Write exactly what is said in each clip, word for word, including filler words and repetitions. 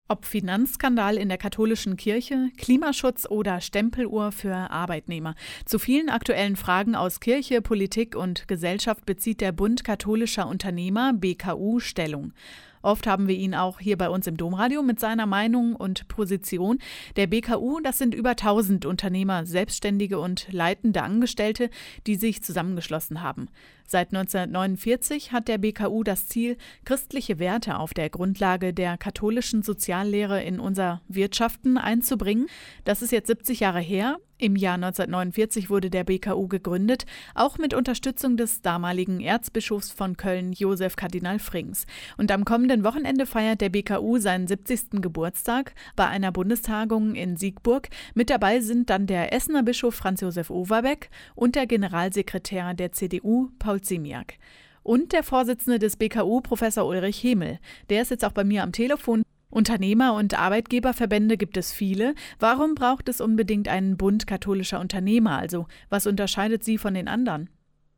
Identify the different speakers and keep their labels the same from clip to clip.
Speaker 1: Ob Finanzskandal in der katholischen Kirche, Klimaschutz oder Stempeluhr für Arbeitnehmer. Zu vielen aktuellen Fragen aus Kirche, Politik und Gesellschaft bezieht der Bund katholischer Unternehmer B K U Stellung. Oft haben wir ihn auch hier bei uns im Domradio mit seiner Meinung und Position. Der B K U, das sind über tausend Unternehmer, Selbstständige und leitende Angestellte, die sich zusammengeschlossen haben. Seit neunzehnhundertneunundvierzig hat der B K U das Ziel, christliche Werte auf der Grundlage der katholischen Soziallehre in unser Wirtschaften einzubringen. Das ist jetzt siebzig Jahre her. Im Jahr neunzehnhundertneunundvierzig wurde der B K U gegründet, auch mit Unterstützung des damaligen Erzbischofs von Köln, Josef Kardinal Frings. Und am kommenden Wochenende feiert der B K U seinen siebzigsten Geburtstag bei einer Bundestagung in Siegburg. Mit dabei sind dann der Essener Bischof Franz Josef Overbeck und der Generalsekretär der C D U, Paul Ziemiak. Und der Vorsitzende des B K U, Professor Ulrich Hemel. Der ist jetzt auch bei mir am Telefon. Unternehmer- und Arbeitgeberverbände gibt es viele. Warum braucht es unbedingt einen Bund katholischer Unternehmer? Also, was unterscheidet sie von den anderen?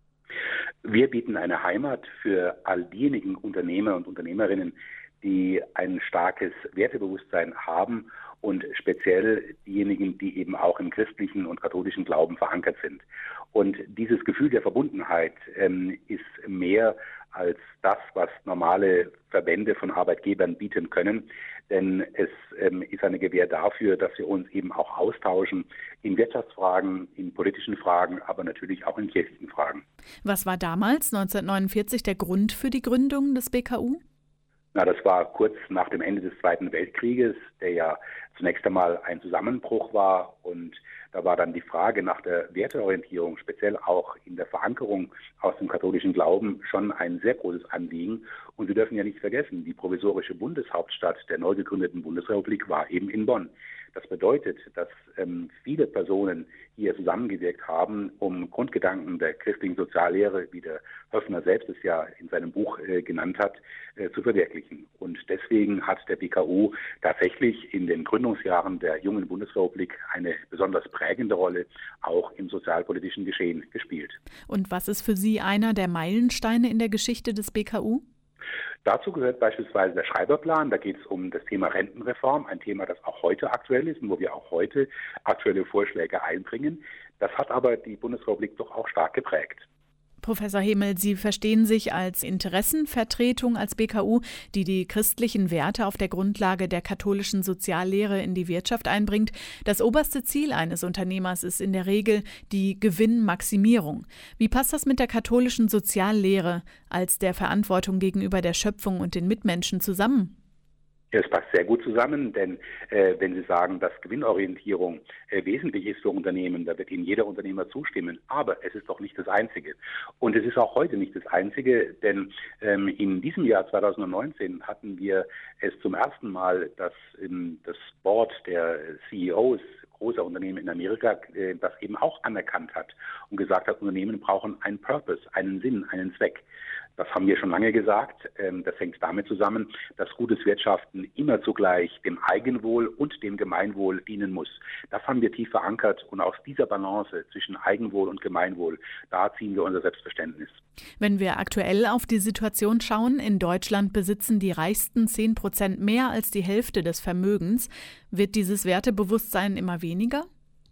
Speaker 2: Wir bieten eine Heimat für all diejenigen Unternehmer und Unternehmerinnen, die ein starkes Wertebewusstsein haben und speziell diejenigen, die eben auch im christlichen und katholischen Glauben verankert sind. Und dieses Gefühl der Verbundenheit ähm, ist mehr als das, was normale Verbände von Arbeitgebern bieten können. Denn es ähm, ist eine Gewähr dafür, dass wir uns eben auch austauschen in Wirtschaftsfragen, in politischen Fragen, aber natürlich auch in kirchlichen Fragen.
Speaker 1: Was war damals, neunzehnhundertneunundvierzig, der Grund für die Gründung des B K U?
Speaker 2: Na, das war kurz nach dem Ende des Zweiten Weltkrieges, der ja zunächst einmal ein Zusammenbruch war. Und da war dann die Frage nach der Werteorientierung, speziell auch in der Verankerung aus dem katholischen Glauben, schon ein sehr großes Anliegen. Und wir dürfen ja nicht vergessen, die provisorische Bundeshauptstadt der neu gegründeten Bundesrepublik war eben in Bonn. Das bedeutet, dass ähm, viele Personen hier zusammengewirkt haben, um Grundgedanken der christlichen Soziallehre, wie der Höffner selbst es ja in seinem Buch äh, genannt hat, äh, zu verwirklichen. Und deswegen hat der B K U tatsächlich in den Gründungsjahren der jungen Bundesrepublik eine besonders prägende Rolle auch im sozialpolitischen Geschehen gespielt.
Speaker 1: Und was ist für Sie einer der Meilensteine in der Geschichte des B K U?
Speaker 2: Dazu gehört beispielsweise der Schreiberplan. Da geht es um das Thema Rentenreform, ein Thema, das auch heute aktuell ist und wo wir auch heute aktuelle Vorschläge einbringen. Das hat aber die Bundesrepublik doch auch stark geprägt.
Speaker 1: Professor Hemel, Sie verstehen sich als Interessenvertretung als B K U, die die christlichen Werte auf der Grundlage der katholischen Soziallehre in die Wirtschaft einbringt. Das oberste Ziel eines Unternehmers ist in der Regel die Gewinnmaximierung. Wie passt das mit der katholischen Soziallehre als der Verantwortung gegenüber der Schöpfung und den Mitmenschen zusammen?
Speaker 2: Es passt sehr gut zusammen, denn äh, wenn Sie sagen, dass Gewinnorientierung äh, wesentlich ist für Unternehmen, da wird Ihnen jeder Unternehmer zustimmen. Aber es ist doch nicht das Einzige. Und es ist auch heute nicht das Einzige, denn ähm, in diesem Jahr zweitausendneunzehn hatten wir es zum ersten Mal, dass ähm, das Board der C E Os großer Unternehmen in Amerika äh, das eben auch anerkannt hat und gesagt hat, Unternehmen brauchen einen Purpose, einen Sinn, einen Zweck. Das haben wir schon lange gesagt. Das hängt damit zusammen, dass gutes Wirtschaften immer zugleich dem Eigenwohl und dem Gemeinwohl dienen muss. Das haben wir tief verankert und aus dieser Balance zwischen Eigenwohl und Gemeinwohl, da ziehen wir unser Selbstverständnis.
Speaker 1: Wenn wir aktuell auf die Situation schauen, in Deutschland besitzen die reichsten zehn Prozent mehr als die Hälfte des Vermögens. Wird dieses Wertebewusstsein immer weniger?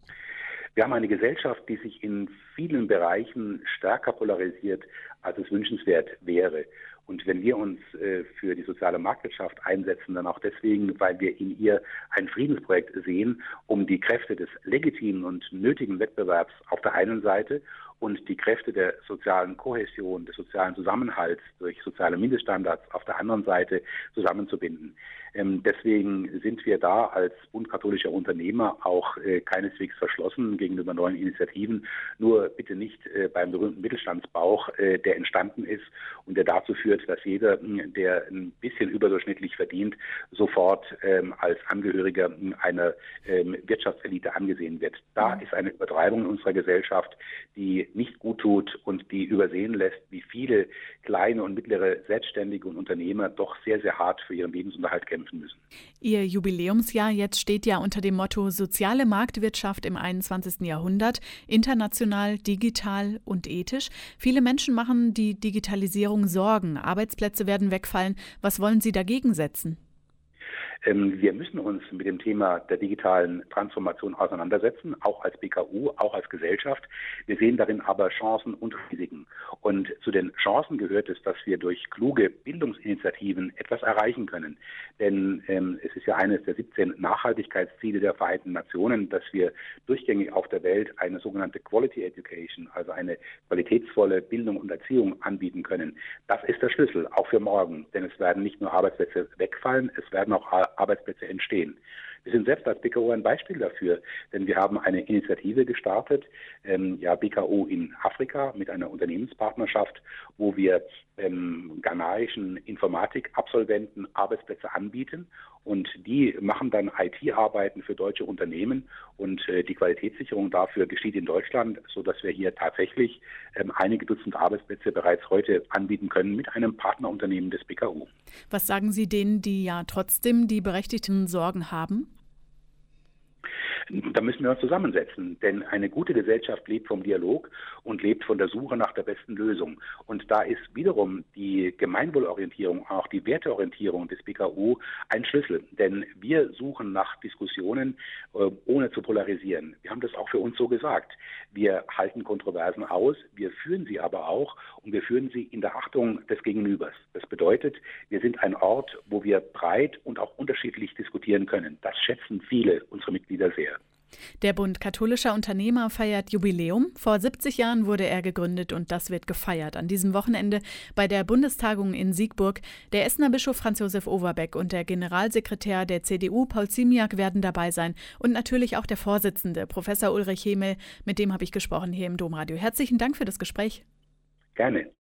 Speaker 2: Wir haben eine Gesellschaft, die sich in vielen Bereichen stärker polarisiert, als es wünschenswert wäre. Und wenn wir uns äh, für die soziale Marktwirtschaft einsetzen, dann auch deswegen, weil wir in ihr ein Friedensprojekt sehen, um die Kräfte des legitimen und nötigen Wettbewerbs auf der einen Seite und die Kräfte der sozialen Kohäsion, des sozialen Zusammenhalts durch soziale Mindeststandards auf der anderen Seite zusammenzubinden. Ähm, deswegen sind wir da als Bund katholischer Unternehmer auch äh, keineswegs verschlossen gegenüber neuen Initiativen. Nur bitte nicht äh, beim berühmten Mittelstandsbauch, äh, der entstanden ist und der dazu führt, dass jeder, der ein bisschen überdurchschnittlich verdient, sofort ähm, als Angehöriger einer ähm, Wirtschaftselite angesehen wird. Da ist eine Übertreibung in unserer Gesellschaft, die nicht gut tut und die übersehen lässt, wie viele kleine und mittlere Selbstständige und Unternehmer doch sehr, sehr hart für ihren Lebensunterhalt kämpfen müssen.
Speaker 1: Ihr Jubiläumsjahr jetzt steht ja unter dem Motto Soziale Marktwirtschaft im einundzwanzigsten Jahrhundert, international, digital und ethisch. Viele Menschen machen die Digitalisierung Sorgen, Arbeitsplätze werden wegfallen. Was wollen Sie dagegen setzen?
Speaker 2: Wir müssen uns mit dem Thema der digitalen Transformation auseinandersetzen, auch als B K U, auch als Gesellschaft. Wir sehen darin aber Chancen und Risiken. Und zu den Chancen gehört es, dass wir durch kluge Bildungsinitiativen etwas erreichen können. Denn ähm, es ist ja eines der siebzehn Nachhaltigkeitsziele der Vereinten Nationen, dass wir durchgängig auf der Welt eine sogenannte Quality Education, also eine qualitätsvolle Bildung und Erziehung anbieten können. Das ist der Schlüssel, auch für morgen. Denn es werden nicht nur Arbeitsplätze wegfallen, es werden auch Arbeitsplätze entstehen. Wir sind selbst als B K O ein Beispiel dafür, denn wir haben eine Initiative gestartet, ähm, ja B K O in Afrika mit einer Unternehmenspartnerschaft, wo wir ähm, ghanaischen Informatikabsolventen Arbeitsplätze anbieten und die machen dann I T-Arbeiten für deutsche Unternehmen und äh, die Qualitätssicherung dafür geschieht in Deutschland, sodass wir hier tatsächlich ähm, einige Dutzend Arbeitsplätze bereits heute anbieten können mit einem Partnerunternehmen des B K O.
Speaker 1: Was sagen Sie denen, die ja trotzdem die berechtigten Sorgen haben?
Speaker 2: Da müssen wir uns zusammensetzen, denn eine gute Gesellschaft lebt vom Dialog und lebt von der Suche nach der besten Lösung. Und da ist wiederum die Gemeinwohlorientierung, auch die Werteorientierung des B K O ein Schlüssel. Denn wir suchen nach Diskussionen, äh, ohne zu polarisieren. Wir haben das auch für uns so gesagt. Wir halten Kontroversen aus, wir führen sie aber auch und wir führen sie in der Achtung des Gegenübers. Das bedeutet, wir sind ein Ort, wo wir breit und auch unterschiedlich diskutieren können. Das schätzen viele unserer Mitglieder sehr.
Speaker 1: Der Bund katholischer Unternehmer feiert Jubiläum. Vor siebzig Jahren wurde er gegründet und das wird gefeiert an diesem Wochenende bei der Bundestagung in Siegburg. Der Essener Bischof Franz Josef Overbeck und der Generalsekretär der C D U Paul Ziemiak werden dabei sein und natürlich auch der Vorsitzende Professor Ulrich Hemel, mit dem habe ich gesprochen hier im Domradio. Herzlichen Dank für das Gespräch.
Speaker 2: Gerne.